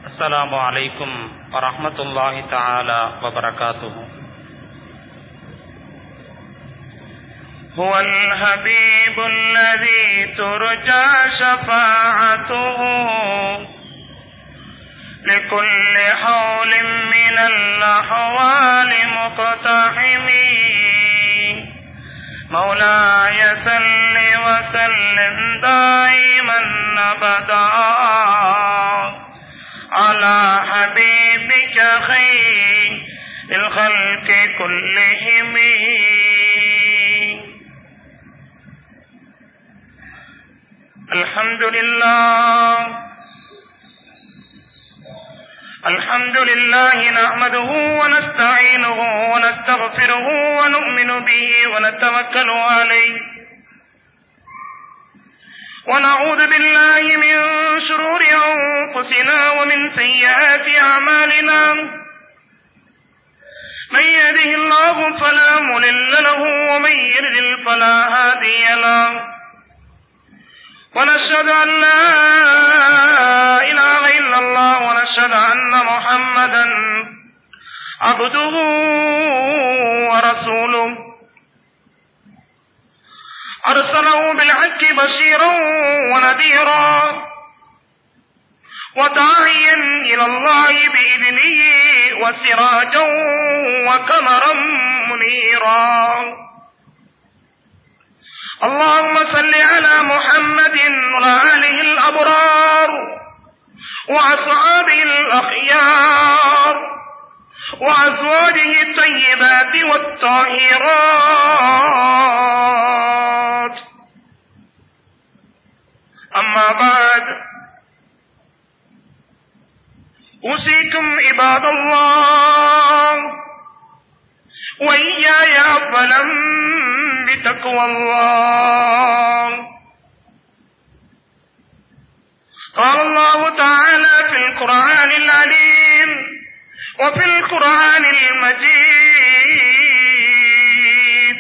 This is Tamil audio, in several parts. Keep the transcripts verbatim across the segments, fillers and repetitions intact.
السلام علیکم ورحمۃ اللہ تعالی وبرکاتہ. هو الحبیب الذی ترجى شفاعته لكل حول من الأحوال مقتحم. مولاي صل وسلم دائما أبدا على حبيبك خير الخلق كلهم. الحمد لله الحمد لله نحمده ونستعينه ونستغفره ونؤمن به ونتوكل عليه ونعوذ بالله من شرور أنفسنا ومن سيئات أعمالنا. من يهده الله فلا مضل له ومن يضلل فلا هادي له. ونشهد أن لا إله إلا الله ونشهد أن محمدا عبده ورسوله أرسله بالحق بشيرا ونذيرا وداعيا إلى الله بإذنه وسراجا وقمرا منيرا. اللهم صل على محمد وعلى آله الأبرار وأصحابه الأخيار وأزواجه الطيبات والطاهرات. أما بعد، أوصيكم عباد الله وإياي أولا بتقوى الله. قال الله تعالى في القرآن العليم وفي القرآن المجيد: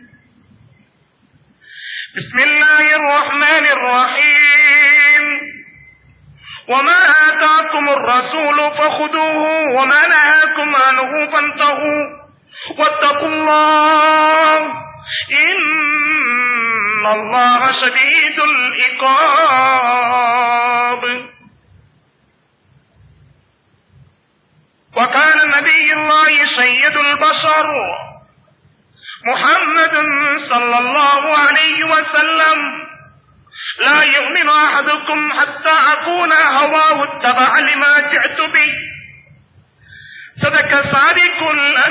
بسم الله الرحمن الرحيم. وما آتاكم الرسول فخذوه وما نهاكم عنه فانتهوا واتقوا الله إن الله شديد العقاب. وكان نبي الله سيد البشر محمد صلى الله عليه وسلم لا يؤمن أحدكم حتى أكون هواه اتبع لما جئت به. صدق صادق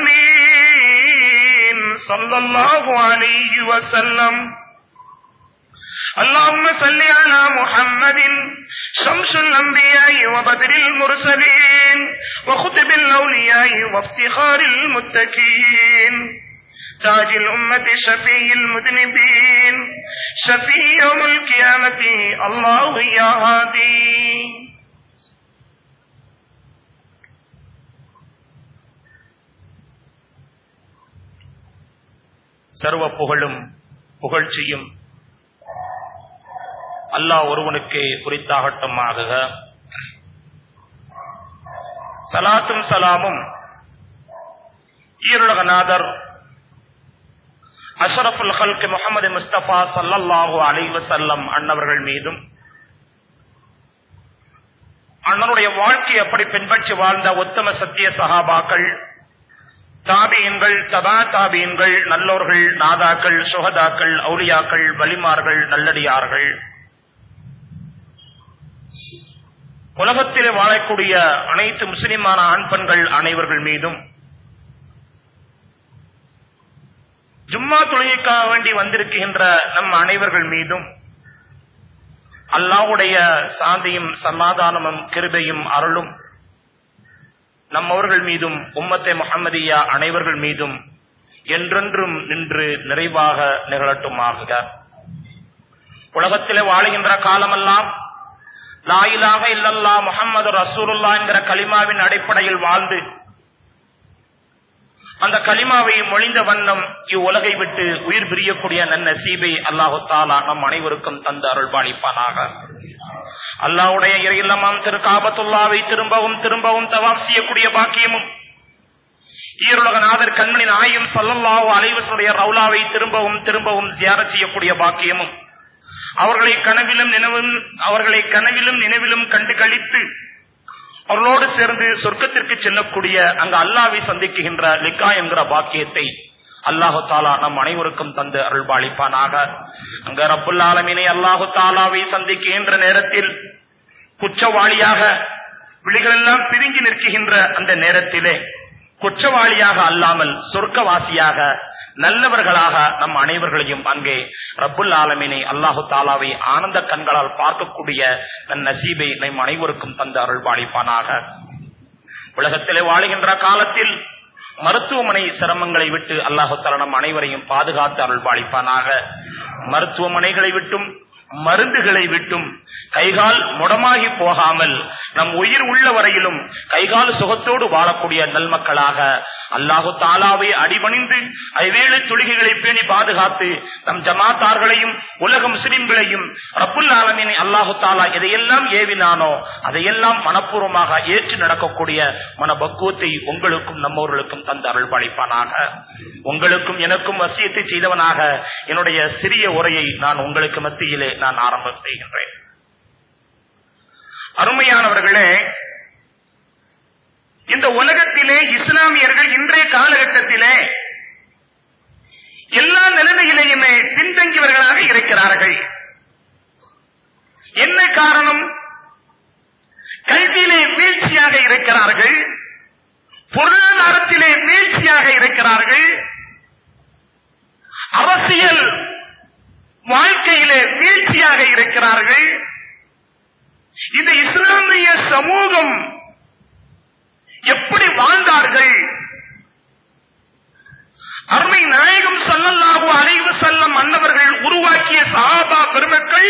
الأمين صلى الله عليه وسلم. اللهم صل على محمد شمس الأنبياء وبدر المرسلين وخطب الأولياء وافتخار المتقين تاج الأمة شفيع المذنبين شفيع يوم القيامة. الله يا هادي. சர்வ புகழும் புகழ்ச்சியும் அல்லாஹ் ஒருவனுக்கு உரித்தாகட்டுமாக. சலாத்தும் சலாமும் ஈருலகநாதர் அஷ்ரஃபுல் ஹல்க் முஹம்மது முஸ்தபா ஸல்லல்லாஹு அலைஹி வஸல்லம் அன்னவர்கள் மீதும், அண்ணனுடைய வாழ்க்கை அப்படி பின்பற்றி வாழ்ந்த உத்தம சத்திய சஹாபாக்கள், தாபியீன்கள், தபா தாபியீன்கள், நல்லோர்கள், நாதாக்கள், சுஹதாக்கள், அவுலியாக்கள், வலிமார்கள், நல்லடியார்கள், உலகத்திலே வாழக்கூடிய அனைத்து முஸ்லிமான ஆண் பெண்கள் அனைவர்கள் மீதும், ஜும்மா தொழுகைக்காக வேண்டி வந்திருக்கின்ற நம் அனைவர்கள் மீதும் அல்லாஹ்வுடைய சாந்தியும் சமாதானமும் கிருபையும் அருளும் நம்மவர்கள் மீதும் உம்மத்தே முஹம்மதியா அனைவர்கள் மீதும் என்றென்றும் நின்று நிறைவாக நிகழட்டுமாக. உலகத்திலே வாழுகின்ற காலமெல்லாம் லா இலாஹ இல்லல்லாஹ் முஹம்மது ரசூலுல்லாஹ் என்கிற கலிமாவின் அடிப்படையில் வாழ்ந்து அந்த கலிமாவை மொழிந்த வண்ணம் இவ்வுலகை விட்டு உயிர் பிரியக்கூடிய நன்னசீபை அல்லாஹு தஆலா நம் அனைவருக்கும் தந்து அருள்பாலிப்பானாக. அல்லாஹ்வுடைய இல்லமாம் திரு காபத்துல்லாவை திரும்பவும் திரும்பவும் தவாப் செய்யக்கூடிய பாக்கியமும், ஈருலகநாதர் கண்மணி நாயகம் ஸல்லல்லாஹு அலைஹி வஸல்லம் ரவுலாவை திரும்பவும் திரும்பவும் ஜியாரத் செய்யக்கூடிய பாக்கியமும், அவர்களை கனவிலும் நினைவிலும் அவர்களை கனவிலும் நினைவிலும் கண்டு கழித்து அவர்களோடு சேர்ந்து சொர்க்கத்திற்கு செல்லக்கூடிய அங்கு அல்லாஹ்வை சந்திக்கின்ற லிகா என்கிற பாக்கியத்தை அல்லாஹு தாலா நம் அனைவருக்கும் தந்து அருள்பாலிப்பானாக. அங்க ரப்புல் ஆலமீனை அல்லாஹு தாலாவை சந்திக்கின்ற நேரத்தில் குற்றவாளியாக விழிகளெல்லாம் பிரிங்கி நிற்கின்ற அந்த நேரத்திலே குற்றவாளியாக அல்லாமல் சொர்க்கவாசியாக நல்லவர்களாக நம் அனைவர்களையும் அங்கே ரப்புல் ஆலமீனை அல்லாஹு தாலாவை ஆனந்த கண்களால் பார்க்கக்கூடிய தன் நசீபை நம் அனைவருக்கும் தந்து அருள்பாலிப்பானாக. உலகத்திலே வாழுகின்ற காலத்தில் மருத்துவமனை சிரமங்களை விட்டு அல்லாஹு தாலா நம் அனைவரையும் பாதுகாத்து அருள்பாலிப்பானாக. மருத்துவமனைகளை விட்டும் மருந்துகளை விட்டும் கைகால் முடமாகி போகாமல் நம் உயிர் உள்ள வரையிலும் கைகால் சுகத்தோடு வாழக்கூடிய நல்மக்களாக அல்லாஹு தாலாவை அடிபணிந்து ஐவேளை தொழுகைகளை பேணி பாதுகாத்து நம் ஜமாத்தார்களையும் உலக முஸ்லிம்களையும் ரப்புல் ஆலமீன் அல்லாஹு தாலா எதையெல்லாம் ஏவினானோ அதையெல்லாம் மனப்பூர்வமாக ஏற்று நடக்கக்கூடிய மனபக்குவத்தை உங்களுக்கும் நம்மவர்களுக்கும் தந்து அருள்பாலிப்பானாக. உங்களுக்கும் எனக்கும் வசியத்தை செய்தவனாக என்னுடைய சிறிய உரையை நான் உங்களுக்கு மத்தியிலே நான் ஆரம்பம் செய்கின்றேன். அருமையானவர்களே, இந்த உலகத்திலே இஸ்லாமியர்கள் இன்றைய காலகட்டத்திலே எல்லா நிலைமையிலேயுமே பின்தங்கியவர்களாக இருக்கிறார்கள். என்ன காரணம்? கல்வியிலே வீழ்ச்சியாக இருக்கிறார்கள், பொருளாதாரத்திலே வீழ்ச்சியாக இருக்கிறார்கள், அரசியல் வாழ்க்கையிலே வீழ்ச்சியாக இருக்கிறார்கள். இந்த இஸ்லாமிய சமூகம் எப்படி வாழ்ந்தார்கள்? அருமை நாயகம் ஸல்லல்லாஹு அலைஹி வஸல்லம் அன்னவர்கள் உருவாக்கிய சஹாபா பெருமக்கள்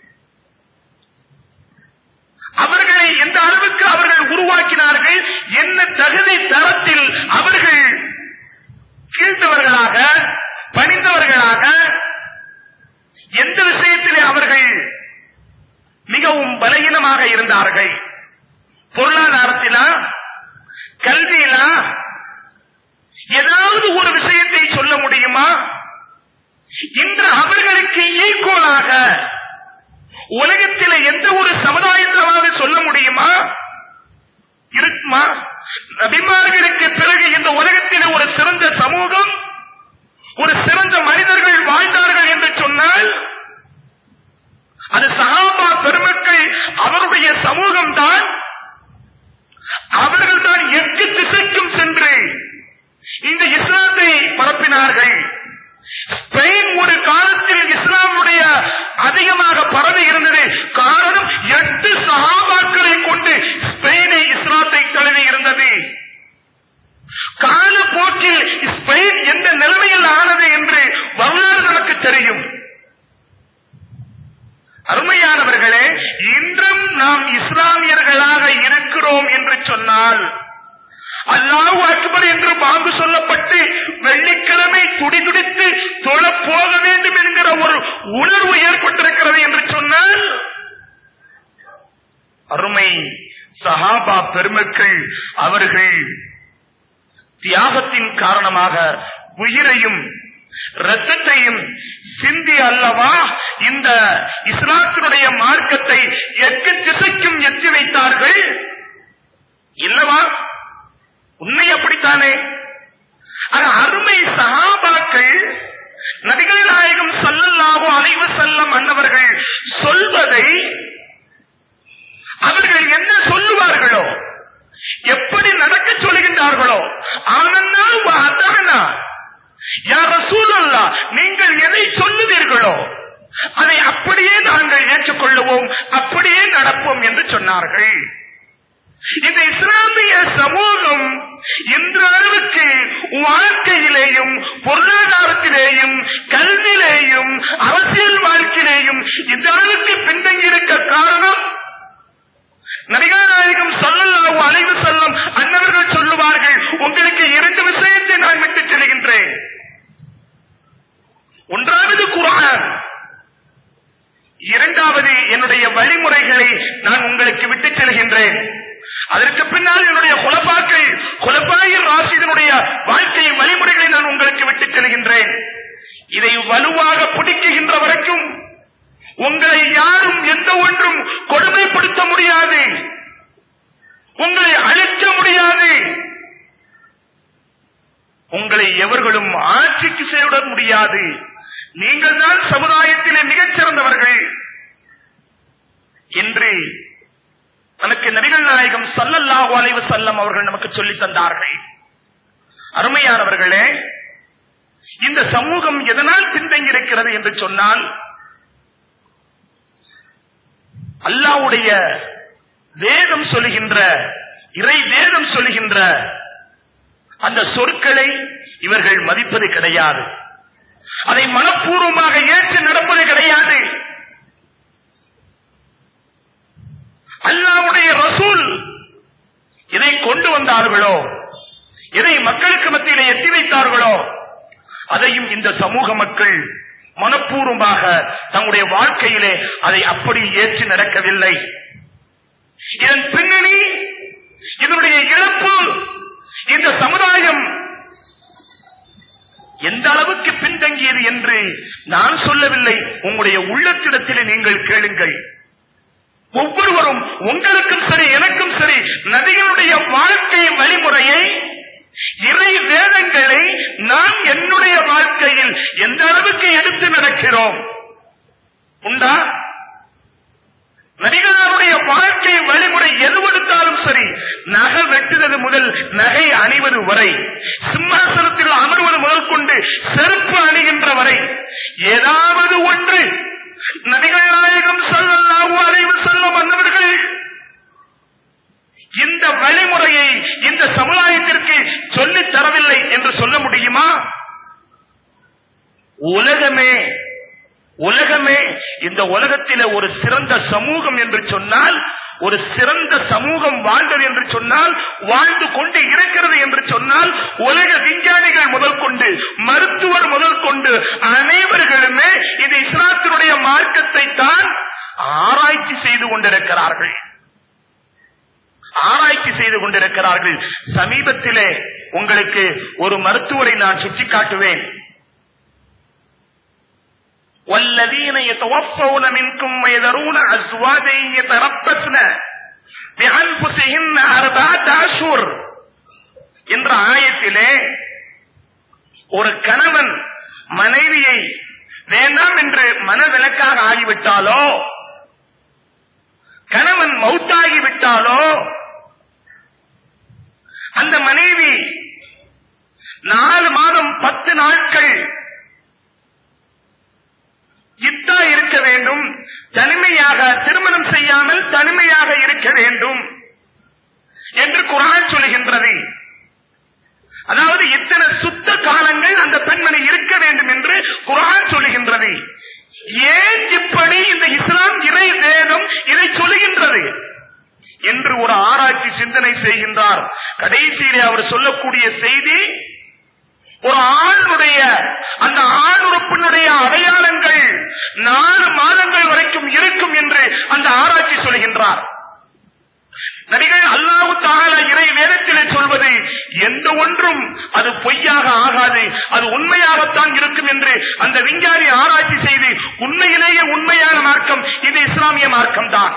அவர்களை எந்த அளவுக்கு அவர்கள் உருவாக்கினார்கள், என்ன தகுதி தரத்தில் அவர்கள் கீழ்த்தவர்களாக பணிந்தவர்களாக, எந்த விஷயத்திலே அவர்கள் மிகவும் பலகீனமாக இருந்தார்கள்? பொருளாதாரத்திலா, கல்வியிலா, ஏதாவது ஒரு விஷயத்தை சொல்ல முடியுமா? இன்று அவர்களுக்கு ஈக்குவலாக உலகத்திலே எந்த ஒரு சமுதாயத்திலாவது சொல்ல முடியுமா? இருக்குமா? நபிமார்களுக்கு பிறகு இந்த உலகத்திலே ஒரு சிறந்த சமூகம், ஒரு சிறந்த மனிதர்கள் வாழ்ந்தார்கள் என்று சொன்னால் அது சஹாபா பெருமக்கள் அவருடைய சமூகம் தான். அவர்கள் தான் எட்டு திசைக்கும் சென்று இந்த இஸ்லாத்தை பரப்பினார்கள். ஸ்பெயின் ஒரு காலத்தில் இஸ்லாமுடைய அதிகமாக பரவி இருந்தது. காரணம், எட்டு சஹாபாக்களை கொண்டு ஸ்பெயினை இஸ்லாத்தை தழுவி இருந்தது. காலப்போக்கில் ஸ்பெயின் எந்த நிலைமையில் ஆனது என்று வரலாறு நமக்கு தெரியும். அருமையானவர்களே, இன்றும் நாம் இஸ்லாமியர்களாக இருக்கிறோம் என்று சொன்னால், அல்லாஹு அக்பர் என்று பாங்கு சொல்லப்பட்டு வெள்ளிக்கிழமை துடிதுடித்து தொழ போக வேண்டும் என்கிற ஒரு உணர்வு ஏற்பட்டிருக்கிறது என்று சொன்னால், அருமை சஹாபா பெருமக்கள் அவர்கள் தியாகத்தின் காரணமாக உயிரையும் இரத்தத்தையும் சிந்தி அல்லவா இந்த இஸ்லாத்தினுடைய மார்க்கத்தை எட்டு திசைக்கும் எத்தி வைத்தார்கள் இல்லவா? உண்மை அப்படித்தானே? அருமை சஹாபாக்கள் நபிகள் நாயகம் ஸல்லல்லாஹு அலைஹி வஸல்லம் அன்னவர்கள் சொல்வதை அவர்கள் என்ன சொல்லுவார்களோ, எப்படி நடக்க சொல்லுகின்றார்களோ, ஆனன்னா வ அதனா, யா ரசூலல்லாஹ் நீங்கள் எதை சொல்லுவீர்களோ அதை அப்படியே நாங்கள் ஏற்றுக்கொள்ளுவோம், அப்படியே நடப்போம் என்று சொன்னார்கள். இந்த இஸ்லாமிய சமூகம் இன்று அளவுக்கு வாழ்க்கையிலேயும் பொருளாதாரத்திலேயும் கல்வியிலேயும் அரசியல் வாழ்க்கையிலேயும் இந்த அளவுக்கு பின்தங்கியிருக்க காரணம், நபிகள் நாயகம் ஸல்லல்லாஹு அலைஹி வஸல்லம் அன்னவர்கள் சொல்லுவார்கள், உங்களுக்கு இரண்டு விஷயத்தை நான் விட்டு செல்கின்றேன். ஒன்றாவது குர்ஆன், இரண்டாவது என்னுடைய வழிமுறைகளை அதற்கு பின்னால் என்னுடைய குலபாக்கள் குலபாயின் ராசிதனுடைய வாழ்க்கை வழிமுறைகளை நான் உங்களுக்கு விட்டுச் செல்கின்றேன். இதை வலுவாக பிடிக்குகின்ற வரைக்கும் உங்களை யாரும் எந்த ஒன்றும் கொடுமைப்படுத்த முடியாது, உங்களை அழிக்க முடியாது, உங்களை எவர்களும் ஆட்சிக்கு செய்விட முடியாது. நீங்கள் தான் சமுதாயத்திலே மிகச் சிறந்தவர்கள் என்று நமக்கு நபிகள் நாயகம் ஸல்லல்லாஹு அலைஹி வஸல்லம் அவர்கள் நமக்கு சொல்லித் தந்தார்கள். அருமையானவர்களே, இந்த சமூகம் எதனால் பின்தங்கியிருக்கிறது என்று சொன்னால், அல்லாஹ்வுடைய வேதம் சொல்லுகின்ற, இறை வேதம் சொல்லுகின்ற அந்த சொற்களை இவர்கள் மதிப்பது கிடையாது, அதை மனப்பூர்வமாக ஏற்று நடப்பது கிடையாது. அல்லாஹ்வுடைய ரசூல் எதை கொண்டு வந்தார்களோ, எதை மக்களுக்கு மத்தியிலே எட்டி வைத்தார்களோ, அதையும் இந்த சமூக மக்கள் மனப்பூர்வமாக தங்களுடைய வாழ்க்கையிலே அதை அப்படி ஏற்று நடக்கவில்லை. இதன் பின்னணி, இதனுடைய இழப்பு, இந்த சமுதாயம் எந்த அளவுக்கு பின்தங்கியது என்று நான் சொல்லவில்லை, உங்களுடைய உள்ளத்திடத்திலே நீங்கள் கேளுங்கள். ஒவ்வொருவரும், உங்களுக்கும் சரி எனக்கும் சரி, நபிகளுடைய வாழ்க்கை வழிமுறையை, இறை வேதங்களை நான் என்னுடைய வாழ்க்கையில் எந்த அளவுக்கு எடுத்து நடக்கிறோம் உண்டா? நபிகளுடைய வாழ்க்கை வழிமுறை எதுவெடுத்தாலும் சரி, நகை வெட்டுவது முதல் நகை அணிவது வரை, சிம்மாசனத்தில் அமர்வது முதல் கொண்டு செருப்பு அணிகின்ற வரை, ஏதாவது ஒன்று நபிகள் நாயகம் ஸல்லல்லாஹு அலைஹி வஸல்லம் அன்னவர்கள் இந்த வழிமுறையை இந்த சமுதாயத்திற்கு சொல்லித் தரவில்லை என்று சொல்ல முடியுமா? உலகமே உலகமே இந்த உலகத்திலே ஒரு சிறந்த சமூகம் என்று சொன்னால், ஒரு சிறந்த சமூகம் வாழ்ந்தது என்று சொன்னால், வாழ்ந்து கொண்டு இருக்கிறது என்று சொன்னால், உலக விஞ்ஞானிகள் முதல் கொண்டு, மருத்துவர் முதல் கொண்டு அனைவர்களுமே இந்த இஸ்லாத்தினுடைய மார்க்கத்தை தான் ஆராய்ச்சி செய்து கொண்டிருக்கிறார்கள் ஆராய்ச்சி செய்து கொண்டிருக்கிறார்கள். சமீபத்திலே உங்களுக்கு ஒரு மருத்துவரை நான் சுட்டிக்காட்டுவேன். والذين يتوفون منكم ويذرون أزواجا يتربصن بأنفسهن أربعة أشهر என்ற ஆயத்திலே ஒரு கணவன் மனைவியை வேண்டாம் என்று மனவிலக்காக ஆகிவிட்டாலோ, கணவன் மௌத்தாகிவிட்டாலோ, அந்த மனைவி நாலு மாதம் பத்து நாட்கள் இத்தா இருக்க வேண்டும், தனிமையாக, திருமணம் செய்யாமல் தனிமையாக இருக்க வேண்டும் என்று குர்ஆன் சொல்கின்றது. அதாவது இத்தனை சுத்த காலங்கள் அந்த பெண்மணி இருக்க வேண்டும் என்று குர்ஆன் சொல்கின்றது. ஏன் இப்படி இந்த இஸ்லாம் இறை வேதம் இதை சொல்லுகின்றது என்று ஒரு ஆராய்ச்சி சிந்தனை செய்கின்றார். கடைசியிலே அவர் சொல்லக்கூடிய செய்தி, ஒரு ஆணுடைய அந்த ஆணுறுப்பினுடைய அடையாளங்கள் நாலு மாதங்கள் வரைக்கும் இருக்கும் என்று அந்த ஆராய்ச்சி சொல்கின்றார். நபிகள் அல்லாஹ் தஆலா இறை வேதத்திலே சொல்வது எந்த ஒன்றும் அது பொய்யாக ஆகாது, அது உண்மையாகத்தான் இருக்கும் என்று அந்த விஞ்ஞானி ஆராய்ச்சி செய்து உண்மையிலேயே உண்மையான மார்க்கம் இது இஸ்லாமிய மார்க்கம் தான்.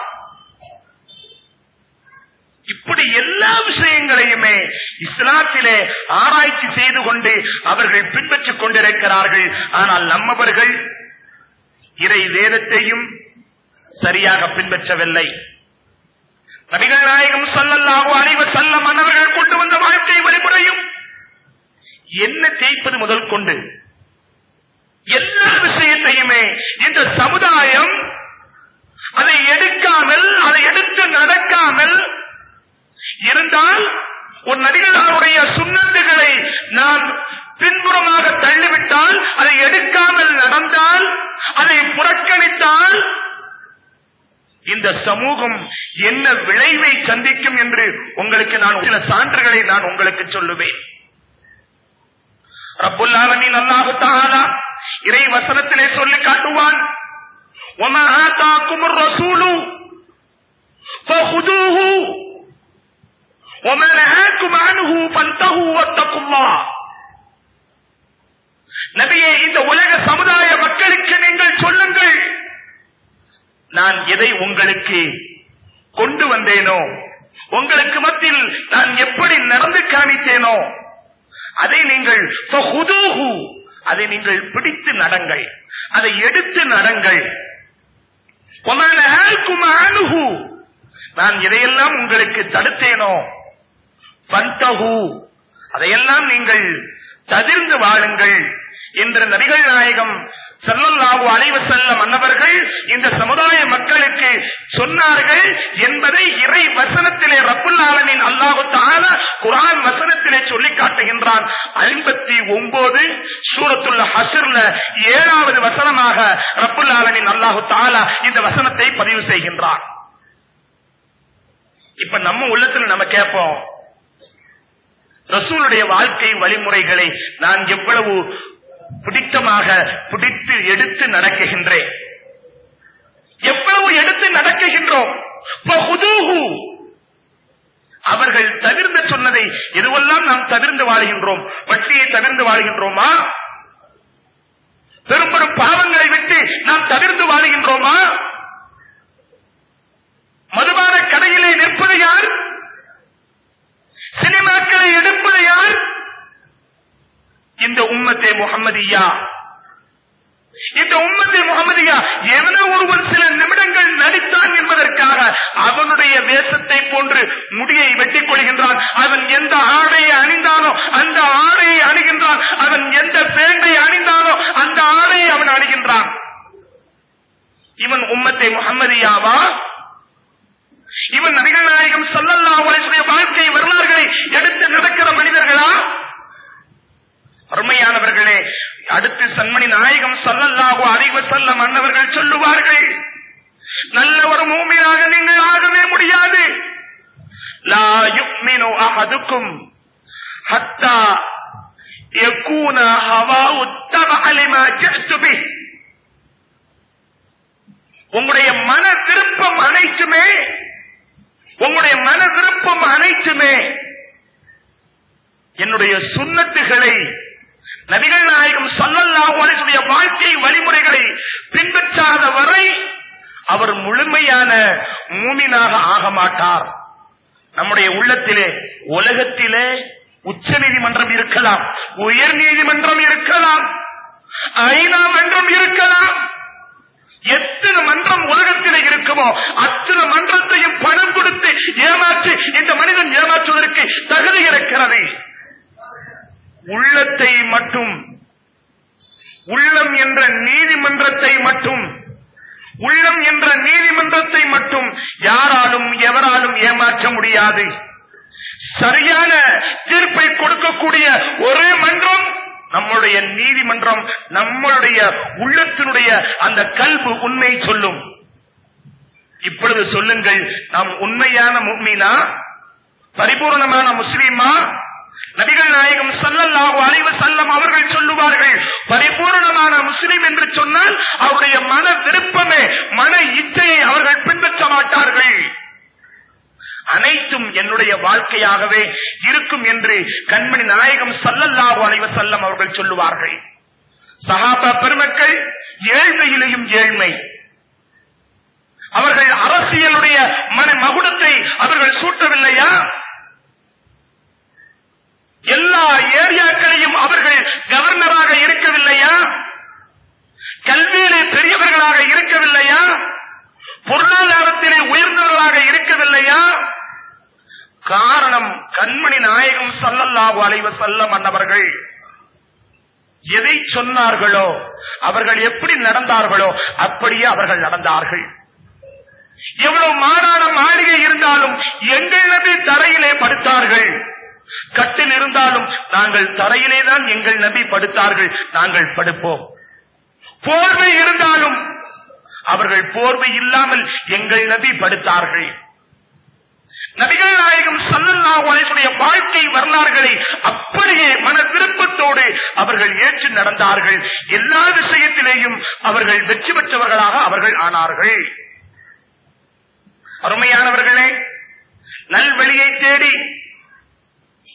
இப்படி எல்லா விஷயங்களையுமே இஸ்லாத்திலே ஆராய்ச்சி செய்து கொண்டு அவர்கள் பின்பற்றிக் கொண்டிருக்கிறார்கள். ஆனால் நம்மவர்கள் இறை வேதத்தையும் சரியாக பின்பற்றவில்லை. நபிகள் நாயகம் ஸல்லல்லாஹு அலைஹி வஸல்லம் அவர்கள் கொண்டு வந்த வாழ்க்கை வழிமுறையும் என்ன தேய்ப்பது முதல் கொண்டு எல்லா விஷயத்தையுமே இந்த சமுதாயம் அதை எடுக்காமல், அதை எடுத்து நடக்காமல் இருந்தால், ஒரு நபிகளுடைய சுன்னத்துகளை நான் பின்புறமாக தள்ளிவிட்டால், அதை எடுக்காமல் நடந்தால், அதை புறக்கணித்தால், இந்த சமூகம் என்ன விளைவை சந்திக்கும் என்று உங்களுக்கு நான் சில சான்றுகளை நான் உங்களுக்கு சொல்லுவேன். ரப்புல் ஆலமீன் அல்லாஹ் தஆலா இறை வசனத்திலே சொல்லி காட்டுவான், வமா ஆதாகுமுர் ரசூலு ஃபஹுதூஹு وَمَا نَهَاكُمْ عَنْهُ فَانْتَهُوا وَاتَّقُوا اللَّهَ. நபியே, இந்த உலக சமுதாய மக்களுக்கு நீங்கள் சொல்லுங்கள், நான் எதை உங்களுக்கு கொண்டு வந்தேனோ, உங்களுக்கு மத்தியில் நான் எப்படி நடந்து காமித்தேனோ அதை நீங்கள் அதை நீங்கள் பிடித்து நடங்கள், அதை எடுத்து நடங்கள். நான் எதையெல்லாம் உங்களுக்கு தடுத்தேனோ பந்தஹு, அதையெல்லாம் நீங்கள் தவிர்ந்து வாழுங்கள் என்ற நபிகள் நாயகம் ஸல்லல்லாஹு அலைஹி வஸல்லம் அன்னவர்கள் இந்த சமுதாய மக்களுக்கு சொன்னார்கள் என்பதை இறை வசனத்திலே ரப்புல் ஆலமீன் அல்லாஹ் தஆலா குர்ஆன் வசனத்திலே சொல்லி காட்டுகின்றான். ஐம்பத்தி ஒன்பது சூரத்துல் ஹஷ்ர்ல ஏழாவது வசனமாக ரப்புல் ஆலமீன் அல்லாஹ் தஆலா இந்த வசனத்தை பதிவு செய்கின்றான். இப்ப நம்ம உள்ளத்துல நம்ம கேட்போம், ரசூலுடைய வாழ்க்கை வழிமுறைகளை நான் எவ்வளவு பிடித்தமாக பிடித்து எடுத்து நடக்குகின்றேன், எவ்வளவு எடுத்து நடக்குகின்றோம். அவர்கள் தவிர்த்து சொன்னதை எதுவெல்லாம் நாம் தவிர்த்து வாழ்கின்றோம்? வட்டியை தவிர்த்து வாழ்கின்றோமா? பெரும் பெரும் பாவங்களை விட்டு நாம் தவிர்த்து வாழ்கின்றோமா? மதுபான கடையிலே நிற்பது யார்? சினிமாக்களை எடுப்பது யார்? இந்த உம்மத்தே முஹம்மதியா. இந்த உம்மத்தே முஹம்மதியா எவனோ ஒருவன் சில நிமிடங்கள் நடித்தான் என்பதற்காக அவனுடைய வேஷத்தை போன்று முடியை வெட்டிக் கொள்கின்றான். அவன் எந்த ஆடையை அணிந்தானோ அந்த ஆடையை அணிகின்றான். அவன் எந்த பேண்டை அணிந்தானோ அந்த ஆடையை அவன் அணிகின்றான். இவன் உம்மத்தே முஹம்மதியாவா? இவன் நபிகள் நாயகம் ஸல்லல்லாஹு அலைஹி வஸல்லம் வாழ்க்கை வரலாறுகளை எடுத்து நடக்கிற மனிதர்களா? அருமையானவர்களே, அடுத்து சன்மணி நாயகம் ஸல்லல்லாஹு அலைஹி வஸல்லம் அன்னவர்கள் சொல்லுவார்கள், நல்ல ஒரு மூமினாக நீங்கள் ஆகவே முடியாது. லா யுக்மினு அஹதுக்கும் ஹத்தா யகூன ஹவாஉ தபஅ லிமா ஜஅது பிஹ். உங்களுடைய மன விருப்பம் அனைத்துமே உங்களுடைய மன விருப்பம் அனைத்துமே என்னுடைய சுன்னத்துகளை, நபிகள் நாயகம் ஸல்லல்லாஹு அலைஹி வஸல்லம் வாழ்க்கை வழிமுறைகளை பின்பற்றாத வரை அவர் முழுமையான மூமினாக ஆக மாட்டார். நம்முடைய உள்ளத்திலே உலகத்திலே உச்ச நீதிமன்றம் இருக்கலாம், உயர் நீதிமன்றம் இருக்கலாம், ஐநா மன்றம் இருக்கலாம், எத்தனை மன்றம் உலகத்திலே இருக்குமோ அத்தனை மன்றத்தையும் பணம் கொடுத்து ஏமாற்றி இந்த மனிதன் ஏமாற்றுவதற்கு தகுதி இருக்கிறது. உள்ளத்தை மட்டும், உள்ளம் என்ற நீதிமன்றத்தை மட்டும் உள்ளம் என்ற நீதிமன்றத்தை மட்டும் யாராலும் எவராலும் ஏமாற்ற முடியாது. சரியான தீர்ப்பை கொடுக்கக்கூடிய ஒரே மன்றம் நம்முடைய நீதிமன்றம். நம்மளுடைய உள்ளத்தினுடைய அந்த கல்பு உண்மை சொல்லும். இப்பொழுது சொல்லுங்கள், நாம் உண்மையான முஃமினா, பரிபூர்ணமான முஸ்லிமா? நபிகள் நாயகம் ஸல்லல்லாஹு அலைஹி வஸல்லம் அவர்கள் சொல்லுவார்கள், பரிபூர்ணமான முஸ்லிம் என்று சொன்னால் அவருடைய மன விருப்பமே, மன இச்சையை அவர்கள் பின்பற்ற மாட்டார்கள். அனைத்தும் என்னுடைய வாழ்க்கையாகவே இருக்கும் என்று கண்மணி நாயகம் ஸல்லல்லாஹு அலைஹி வஸல்லம் அவர்கள் சொல்லுவார்கள். சஹாபா பெருமக்கள் ஏழ்மையிலேயும் ஏழ்மை, அவர்கள் அரசியலுடைய மன மகுடத்தை அவர்கள் சூட்டவில்லையா? எல்லா ஏரியாக்களையும் அவர்கள் கவர்னராக இருக்கவில்லையா? கல்வியிலே பெரியவர்களாக இருக்கவில்லையா? பொருளாதாரத்திலே உயர்ந்தவர்களாக இருக்கவில்லையா? காரணம், கண்மணி நாயகம் ஸல்லல்லாஹு அலைஹி வஸல்லம் அன்னவர்கள் எதை சொன்னார்களோ, அவர்கள் எப்படி நடந்தார்களோ அப்படியே அவர்கள் நடந்தார்கள். எவ்வளவு மாறான மாளிகை இருந்தாலும் எங்கள் நபி தரையிலே படுத்தார்கள். கட்டில் இருந்தாலும் நாங்கள் தரையிலே தான் எங்கள் நபி படுத்தார்கள், நாங்கள் படுப்போம். போர்வை இருந்தாலும் அவர்கள் போர்வை இல்லாமல் எங்கள் நபி படுத்தார்கள். நபிகள் நாயகம் ஸல்லல்லாஹு அலைஹி வஸல்லம் வாழ்க்கை வரலாறுகளை அப்படியே மன விருப்பத்தோடு அவர்கள் ஏற்று நடந்தார்கள். எல்லா விஷயத்திலேயும் அவர்கள் வெற்றி பெற்றவர்களாக அவர்கள் ஆனார்கள். அருமையானவர்களே, நல்வழியை தேடி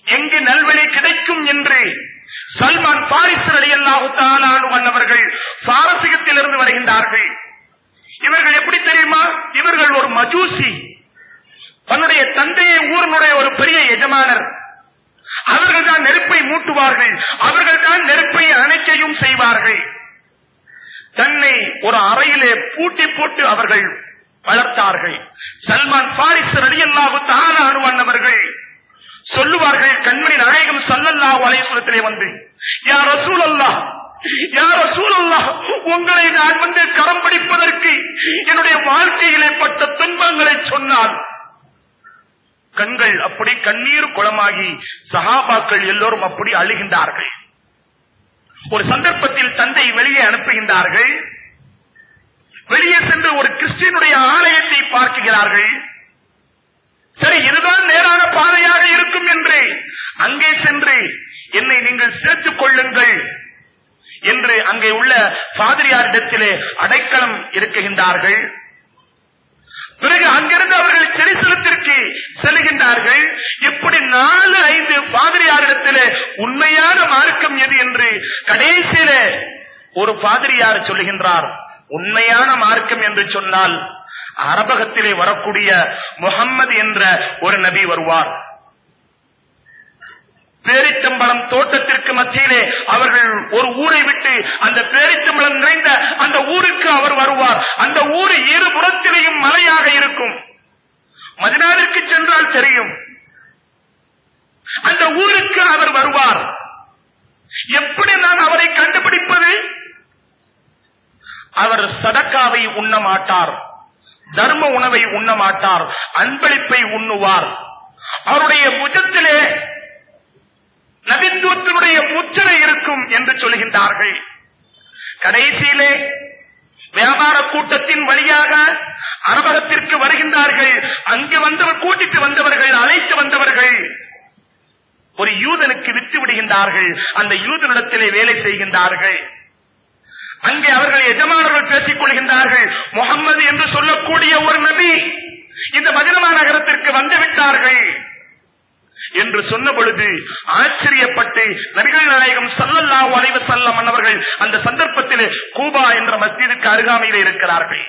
எங்கு நல்வழி கிடைக்கும் என்று சல்மான் பாரிஸ் ரலியல்லாஹு தஆலா அன்ஹு அவர்கள் பாரசீகத்திலிருந்து வருகின்றார்கள். இவர்கள் எப்படி தெரியுமா? இவர்கள் ஒரு மஜூசி, தன்னுடைய தந்தையை ஊரினுடைய ஒரு பெரிய எஜமானர். அவர்கள் தான் நெருப்பை மூட்டுவார்கள், அவர்கள் தான் நெருப்பை அணைக்கையும் செய்வார்கள். தன்னை ஒரு அறையிலே பூட்டி போட்டு அவர்கள் வளர்த்தார்கள். சல்மான் பாரிஸ் ரலியல்லாஹு தஆலா அன்ஹு அவர்கள் சொல்லுவார்கள், கண்மணி நாயகம் ஸல்லல்லாஹு அலைஹி வஸல்லம் வந்து, யா ரசூலல்லாஹ், யா ரசூலல்லாஹ், உங்களை நான் வந்து கரம் பிடிப்பதற்கு என்னுடைய வாழ்க்கையிலே பட்ட துன்பங்களை சொன்னால் கண்கள் அப்படி கண்ணீர் குளமாகி சஹாபாக்கள் எல்லோரும் அப்படி அழுகின்றார்கள். ஒரு சந்தர்ப்பத்தில் தந்தை வெளியே அனுப்புகின்றார்கள். வெளியே சென்று ஒரு கிறிஸ்டியனுடைய ஆலயத்தை பார்க்கிறார்கள். சரி, இதுதான் நேரான பாதையாக இருக்கும் என்று அங்கே சென்று என்னை நீங்கள் சேர்த்துக் கொள்ளுங்கள் என்று அங்கே உள்ள பாதிரியாரிடத்திலே அடைக்கலம் இருக்குகின்றார்கள். பிறகு அங்கிருந்து அவர்கள் ஜெருசலத்திற்கு செல்கின்றார்கள். இப்படி நாலு ஐந்து பாதிரியாரிடத்திலே உண்மையான மார்க்கம் எது என்று கடைசியிலே ஒரு பாதிரியார் சொல்லுகின்றார், உண்மையான மார்க்கம் என்று சொன்னால் அரபகத்திலே வரக்கூடிய முஹம்மது என்ற ஒரு நபி வருவார். பேரிச்சம்பழம் தோட்டத்திற்கு மத்தியிலே அவர்கள் ஒரு ஊரை விட்டு அந்த பேரிச்சம்பழம் நிறைந்த அந்த ஊருக்கு அவர் வருவார். அந்த ஊர் இருபுறத்திலேயும் மலையாக இருக்கும். மதீனாவிற்கு சென்றால் தெரியும். அந்த ஊருக்கு அவர் வருவார். எப்படி நான் அவரை கண்டுபிடிப்பது? அவர் சதக்காவை உண்ண மாட்டார், தர்ம உணவை உண்ண மாட்டார், அன்பளிப்பை உண்ணுவார். அவருடைய புஜத்திலே நபித்துவத்தினுடைய முத்திரை இருக்கும் என்று சொல்கின்றார்கள். கடைசியிலே வியாபார கூட்டத்தின் வழியாக அரபகத்திற்கு வருகின்றார்கள். அங்கு வந்தவர் கூட்டிட்டு வந்தவர்கள், அழைத்து வந்தவர்கள் ஒரு யூதனுக்கு விற்று விடுகின்றார்கள். அந்த யூதனிடத்திலே வேலை செய்கின்றார்கள். அங்கே அவர்கள் எஜமானர்கள் பேசிக் கொள்கின்றார்கள், முஹம்மது என்று சொல்லக்கூடிய ஒரு நபி இந்த மதீனா நகரத்திற்கு வந்துவிட்டார்கள் என்று சொன்ன பொழுது ஆச்சரியப்பட்டு நபிகள் நாயகம் ஸல்லல்லாஹு அலைஹி வஸல்லம் அவர்கள் அந்த சந்தர்ப்பத்தில் கூபா என்ற மஸ்ஜிதுக்கு அருகாமையில் இருக்கிறார்கள்.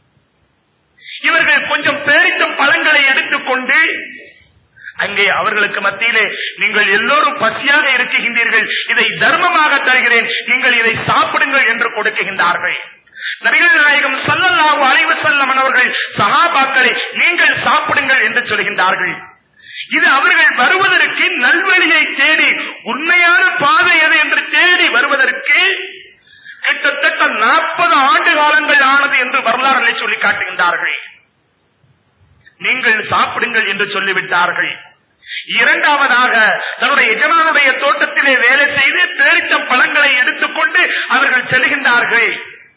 இவர்கள் கொஞ்சம் பேரிச்சம் பழங்களை எடுத்துக்கொண்டு அங்கே அவர்களுக்கு மத்தியிலே, நீங்கள் எல்லோரும் பசியாக இருக்குகின்றீர்கள், இதை தர்மமாக தருகிறேன், நீங்கள் இதை சாப்பிடுங்கள் என்று கொடுக்குகின்றார்கள். நபிகள் நாயகம் ஸல்லல்லாஹு அலைஹி வஸல்லம் அவர்கள் சஹாபாக்களை நீங்கள் சாப்பிடுங்கள் என்று சொல்கின்றார்கள். இது அவர்கள் வருவதற்கு நல்வழியை தேடி, உண்மையான பாதை எது என்று தேடி வருவதற்கு கிட்டத்தட்ட நாற்பது ஆண்டு காலங்கள் ஆனது என்று வரலாறுகளை சொல்லி காட்டுகின்றார்கள். நீங்கள் சாப்பிடுங்கள் என்று சொல்லிவிட்டார்கள். இரண்டாவதாக தன்னுடைய எஜமானுடைய தோட்டத்திலே வேலை செய்து பேரிச்சம் பழங்களை எடுத்துக்கொண்டு அவர்கள் செல்கின்றார்கள்.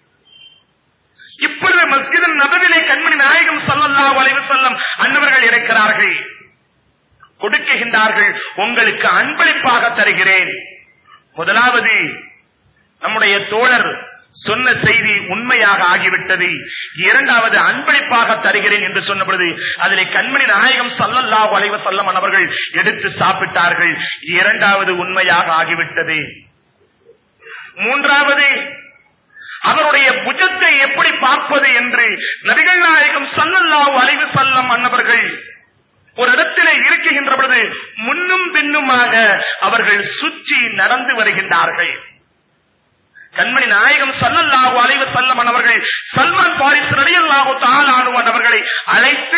இப்பொழுது மஸ்ஜித் நபவியிலே கண்மணி நாயகம் ஸல்லல்லாஹு அலைஹி வஸல்லம் அன்னவர்கள் இருக்கிறார்கள். கொடுக்குகின்றார்கள், உங்களுக்கு அன்பளிப்பாக தருகிறேன். முதலாவது, நம்முடைய தோழர் சொன்ன செய்தி உண்மையாக ஆகிவிட்டது. இரண்டாவது, அன்பளிப்பாக தருகிறேன் என்று சொன்ன பொழுது அதிலே கண்மணி நாயகம் ஸல்லல்லாஹு அலைஹி வஸல்லம் அவர்கள் எடுத்து சாப்பிட்டார்கள். இரண்டாவது உண்மையாக ஆகிவிட்டது. மூன்றாவது, அவருடைய புஜத்தை எப்படி பார்ப்பது என்று நபிகள் நாயகம் ஸல்லல்லாஹு அலைஹி வஸல்லம் அன்னவர்கள் ஒரு இடத்திலே இருக்குகின்ற பொழுது முன்னும் பின்னுமாக அவர்கள் சுற்றி நடந்து வருகின்றார்கள். கண்மணி நாயகம் ஸல்லல்லாஹு அலைஹி வஸல்லம் அவர்கள் சல்மான் பாரிஸ் ரலியல்லாஹு தஆலா அன்ஹு அவர்களை அழைத்து,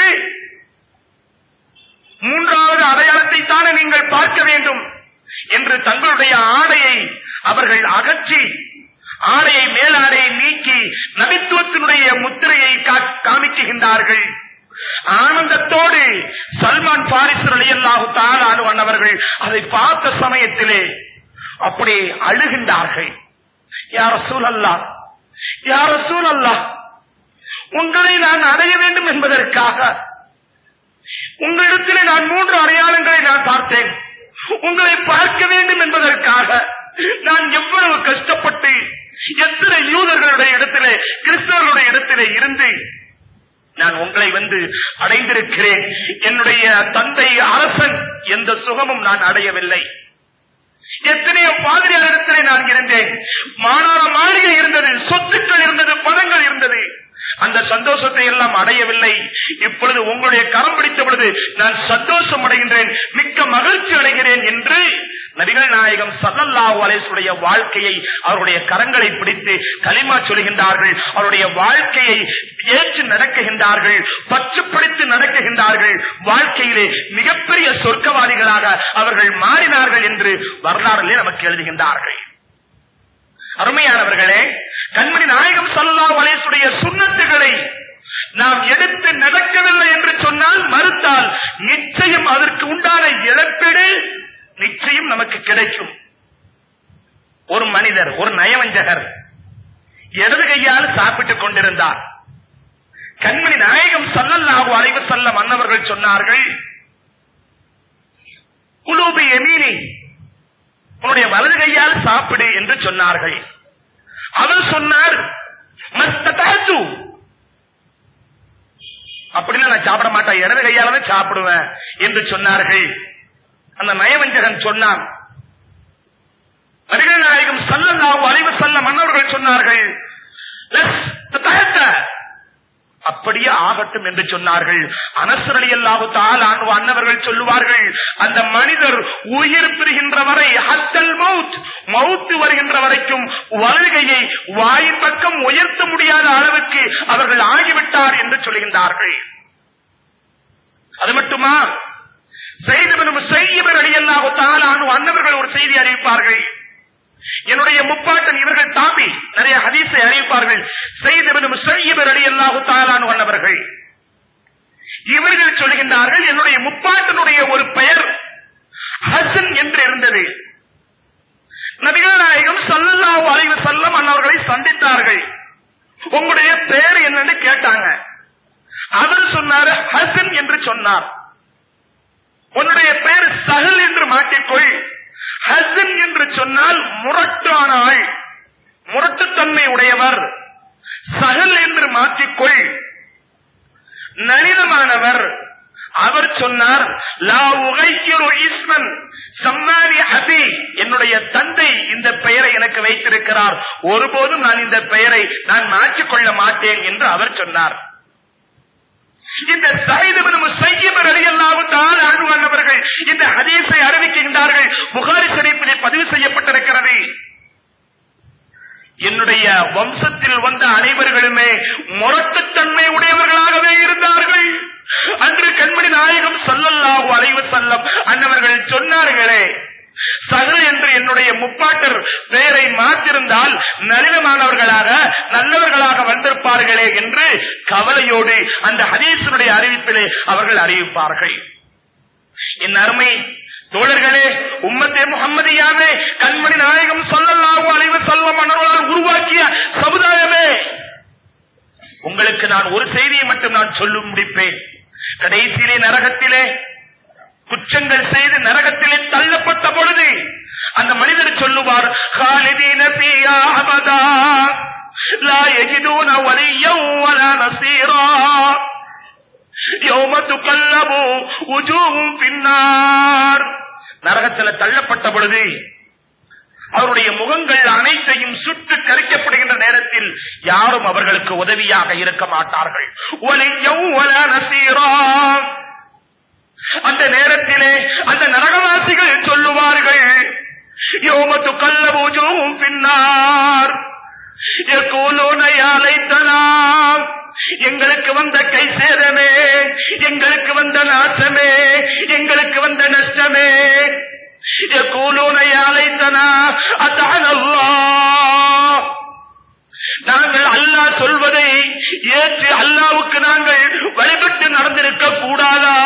மூன்றாவது அடையாளத்தை தானே நீங்கள் பார்க்க வேண்டும் என்று தங்களுடைய ஆடையை அவர்கள் அகற்றி, ஆடையை மேலாடையை நீக்கி நபித்துவத்தினுடைய முத்திரையை காமிக்குகின்றார்கள். ஆனந்தத்தோடு சல்மான் பாரிஸ் ரலியல்லாஹு தஆலா அன்ஹு அவர்கள் அதை பார்த்த சமயத்திலே அப்படியே அழுகின்றார்கள். யா ரசூலல்லாஹ், யா ரசூலல்லாஹ், உங்களை நான் அடைய வேண்டும் என்பதற்காக உங்களிடத்திலே நான் மூன்று அடையாளங்களை நான் பார்த்தேன். உங்களை பார்க்க வேண்டும் என்பதற்காக நான் எவ்வளவு கஷ்டப்பட்டு எத்தனை யூதர்களுடைய இடத்திலே, கிறிஸ்தவர்களுடைய இடத்திலே இருந்து நான் உங்களை வந்து அடைந்திருக்கிறேன். என்னுடைய தந்தை அரசன், எந்த சுகமும் நான் அடையவில்லை. எத்தனையோ பாதிரியாரிடத்திலே நான் இருந்தேன், மாணவ மாளிகை இருந்தது, சொத்துக்கள் இருந்தது, பணங்கள் இருந்தது, அந்த சந்தோஷத்தை எல்லாம் அடையவில்லை. இப்பொழுது உங்களுடைய கரம் பிடித்த பொழுது நான் சந்தோஷம் அடைகின்றேன், மிக்க மகிழ்ச்சி அடைகிறேன் என்று நபிகள் நாயகம் ஸல்லல்லாஹு அலைஹி வஸல்லம் வாழ்க்கையை, அவருடைய கரங்களை பிடித்து கலிமா சொல்கின்றார்கள். அவருடைய வாழ்க்கையை ஏற்று நடக்குகின்றார்கள், பற்று பிடித்து நடக்குகின்றார்கள். வாழ்க்கையிலே மிகப்பெரிய சொர்க்கவாதிகளாக அவர்கள் மாறினார்கள் என்று வரலாறுகளே நமக்கு எழுதுகின்றார்கள். அருமையானவர்களே, கண்மணி நாயகம் ஸல்லல்லாஹு அலைஹி வஸல்லம் சுன்னத்துகளை நாம் எடுத்து நடக்கவில்லை என்று சொன்னால், மறுத்தால் நிச்சயம் அதற்கு உண்டான இழப்பீடு நிச்சயம் நமக்கு கிடைக்கும். ஒரு மனிதர், ஒரு நயவஞ்சகர் இடது கையால் சாப்பிட்டுக் கொண்டிருந்தார். கண்மணி நாயகம் ஸல்லல்லாஹு அலைஹி வஸல்லம் அன்னவர்கள் சொன்னார்கள், குலூபி யமீனி, உன்னுடைய வலது கையால் சாப்பிடு என்று சொன்னார்கள். அவர் சொன்னார், மஸ்ததஅது, அப்படின்னா நான் சாப்பிட மாட்டேன், இடது கையால தான் சாப்பிடுவேன் என்று சொன்னார்கள். அந்த நயவஞ்சகன் சொன்னான். நபிகள் நாயகம் ஸல்லல்லாஹு அலைஹி வஸல்லம் அன்னவர்கள் சொன்னார்கள், அப்படியே ஆகட்டும் என்று சொன்னார்கள். அனஸ் ரலியல்லாஹு தஆலா அன்ஹு அன்னவர்கள் சொல்லுவார்கள், அந்த மனிதர் உயிர் பிரிகின்ற வரை, ஹத்தல் மவுத், மவுத் வருகின்ற வரைக்கும் வருகையை வாயின் பக்கம் உயர்த்த முடியாத அளவுக்கு அவர்கள் ஆகிவிட்டார் என்று சொல்கின்றார்கள். அது மட்டுமா, ஸைத் இப்னு முஸையிப் ரலியல்லாஹு தஆலா அன்ஹு அன்னவர்கள் ஒரு செய்தி அறிவிப்பார்கள். என்னுடைய முப்பாட்டன், இவர்கள் தாபி, நிறைய ஹதீஸை அறிவிப்பார்கள். ஸைத் இப்னு முஸையிப் ரலியல்லாஹு தஆலா அன்ஹு அன்னவர்கள் இவர்கள் சொல்கின்றார்கள், என்னுடைய முப்பாட்டனுடைய ஒரு பெயர் ஹசன் என்று இருந்தது. நபிகள் நாயகம் ஸல்லல்லாஹு அலைஹி வஸல்லம் அன்னவர்களை சந்தித்தார்கள். உங்களுடைய பெயர் என்னன்னு கேட்டாங்க. அவர் சொன்னார், ஹசன் என்று சொன்னார். உன்னுடைய பெயர் சஹல் என்று மாற்றிக்கொள். ஹசன் என்று சொன்னால் முரட்டான ஆள், முரட்டுத்தன்மை உடையவர். சஹல் என்று மாற்றிக்கொள், நளினமானவர். அவர் சொன்னார், லா உகையிரு இஸ்மன் சம்மானி அபி, என்னுடைய தந்தை இந்த பெயரை எனக்கு வைத்திருக்கிறார், ஒருபோதும் நான் இந்த பெயரை நான் மாற்றிக்கொள்ள மாட்டேன் என்று அவர் சொன்னார். இந்த ஸைத் இப்னு முஸையிப் ரலியல்லாஹு தஆலா அன்ஹு அன்னவர்கள் இந்த ஹதீஸை அறிவிக்கின்றார்கள். புகாரி ஷரீஃபிலே பதிவு செய்யப்பட்டிருக்கிறது. என்னுடைய வம்சத்தில் வந்த அனைவர்களுமே முரட்டுத்தன்மை உடையவர்களாகவே இருந்தார்கள். அன்று கண்மணி நாயகம் ஸல்லல்லாஹு அலைஹி வஸல்லம் அன்னவர்கள் சொன்னார்களே, சஹல் என்று என்னுடைய முப்பாட்டர் பெயரை மாற்றிருந்தால் நளினமானவர்களாக நல்லவர்களாக வந்திருப்பார்களே என்று கவலையோடு அந்த ஹதீஸினுடைய அறிவிப்பிலே அவர்கள் அறிவிப்பார்கள். என் அருமை தோழர்களே, உம்மத்தே முஹம்மதியாவே, கண்மணி நாயகம் ஸல்லல்லாஹு அலைஹி வஸல்லம் அன்னவர்களால் உருவாக்கிய சமுதாயமே, உங்களுக்கு நான் ஒரு செய்தியை மட்டும் நான் சொல்லி முடிப்பேன். கடைசியிலே நரகத்திலே குற்றங்கள் செய்து நரகத்திலே தள்ளப்பட்ட பொழுது அந்த மனிதர் சொல்லுவார், காலிதீன ஃபீஹா அபதா லா யஜிதூன வலியன் வலா நஸீரா யௌம துகல்லபு வுஜூஹும் ஃபின்னார். நரகத்தில் தள்ளப்பட்ட பொழுது அவருடைய முகங்கள் அனைத்தையும் சுட்டு கரிக்கப்படுகின்ற நேரத்தில் யாரும் அவர்களுக்கு உதவியாக இருக்க மாட்டார்கள். வலியன் வலா நஸீரா, அந்த நேரத்திலே அந்த நரகவாசிகள் சொல்லுவார்கள், யௌம துகல்லபு வுஜூஹும் ஃபின்னார் யகூலூன யா லைத்தனா, எங்களுக்கு வந்த கை சேதமே, எங்களுக்கு வந்த நாசமே, எங்களுக்கு வந்த நஷ்டமே. யகூலூன யா லைத்தனா அத்தஅனா அல்லாஹ், நாங்கள் அல்லாஹ் சொல்வதை ஏற்று அல்லாஹ்வுக்கு நாங்கள் வழிபட்டு நடந்திருக்க கூடாதா?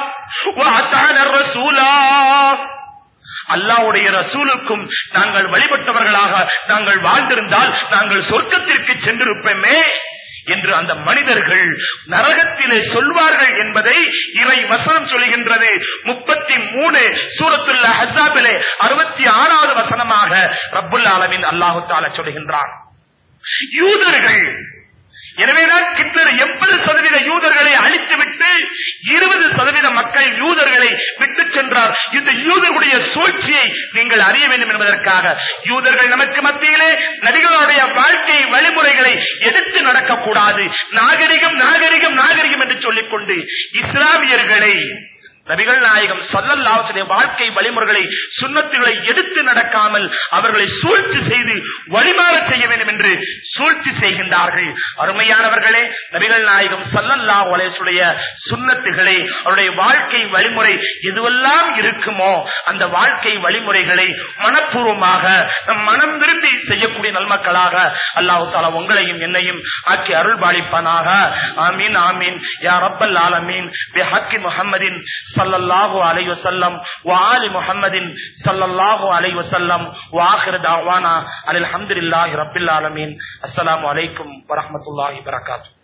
அல்லாஹ்வுடைய ரசூலுக்கும் நாங்கள் வழிபட்டவர்களாக நாங்கள் வாழ்ந்திருந்தால் நாங்கள் சொர்க்கத்திற்கு சென்றிருப்போமே என்று அந்த மனிதர்கள் நரகத்திலே சொல்வார்கள் என்பதை இறை வசனம் சொல்கின்றது. முப்பத்தி மூணு சூரத்துல் அஹ்ஸாபிலே அறுபத்தி ஆறாவது வசனமாக ரப்புல் ஆலமீன் அல்லாஹ் தஆலா சொல்கின்றார், யூதர்கள். எனவேதான் கிட்டர் எண்பது சதவீத யூதர்களை அழித்துவிட்டு இருபது சதவீத மக்கள் யூதர்களை விட்டு சென்ற சொல்கிறார், இந்த யூதர்களுடைய சூழ்ச்சியை நீங்கள் அறிய வேண்டும் என்பதற்காக யூதர்கள் நமக்கு மத்தியிலே நபிகளுடைய வாழ்க்கை வழிமுறைகளை எடுத்து நடக்கக்கூடாது, நாகரிகம் நாகரிகம் நாகரிகம் என்று சொல்லிக் கொண்டு இஸ்லாமியர்களை நபிகள் நாயகம் ஸல்லல்லாஹு அலைஹி வஸல்லம் வாழ்க்கை வழிமுறைகளை சுன்னத்துகளை எடுத்து நடக்காமல் அவர்களை சூழ்ச்சி செய்து வழிமாற செய்ய வேண்டும் என்று சூழ்ச்சி செய்கின்றார்கள். அருமையானவர்களே, நபிகள் நாயகம் ஸல்லல்லாஹு அலைஹி வஸல்லம் சுன்னத்துகளை அவருடைய வாழ்க்கை வழிமுறை எதுவெல்லாம் இருக்குமோ அந்த வாழ்க்கை வழிமுறைகளை மனப்பூர்வமாக நம் மனம் விரும்பி செய்யக்கூடிய நல்மக்களாக அல்லாஹ் தஆலா உங்களையும் என்னையும் ஆக்கி அருள் பாலிப்பானாக. ஆமீன் ஆமீன் யா ரப்பல் ஆலமீன் பிஹக்கி முஹம்மதின் ஸல்லல்லாஹு அலைஹி வஸல்லம் வ ஆலி முஹம்மதின் ஸல்லல்லாஹு அலைஹி வஸல்லம் வ ஆகிரு தஅவானா அல்ஹம்துலில்லாஹி ரப்பில் ஆலமீன். அஸ்ஸலாமு அலைக்கும் வ ரஹ்மத்துல்லாஹி வ பரகாத்துஹு.